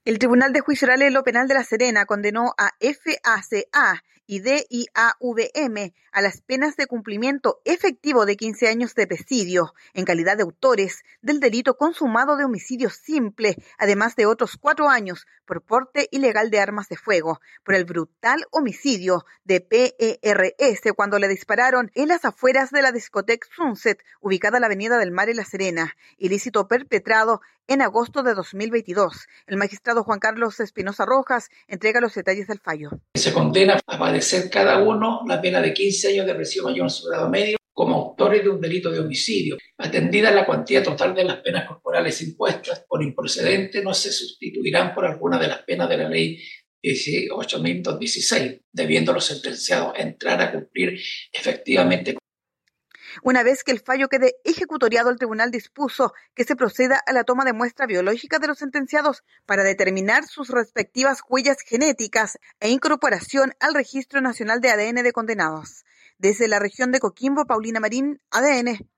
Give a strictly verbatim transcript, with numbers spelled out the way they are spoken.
El Tribunal de Juicio Oral en lo Penal de La Serena condenó a F A C A y D I A V M a las penas de cumplimiento efectivo de quince años de presidio en calidad de autores del delito consumado de homicidio simple, además de otros cuatro años por porte ilegal de armas de fuego, por el brutal homicidio de P E R S cuando le dispararon en las afueras de la discoteca Sunset, ubicada en la Avenida del Mar en La Serena, ilícito perpetrado en agosto de dos mil veintidós. El magistrado Juan Carlos Espinosa Rojas entrega los detalles del fallo. Se condena a padecer cada uno la pena de quince años de prisión mayor en su grado medio como autores de un delito de homicidio. Atendida la cuantía total de las penas corporales impuestas por improcedente, no se sustituirán por alguna de las penas de la ley dieciocho mil doscientos dieciséis, debiendo los sentenciados entrar a cumplir efectivamente. Una vez que el fallo quede ejecutoriado, el tribunal dispuso que se proceda a la toma de muestra biológica de los sentenciados para determinar sus respectivas huellas genéticas e incorporación al Registro Nacional de A D N de Condenados. Desde la región de Coquimbo, Paulina Marín, A D N.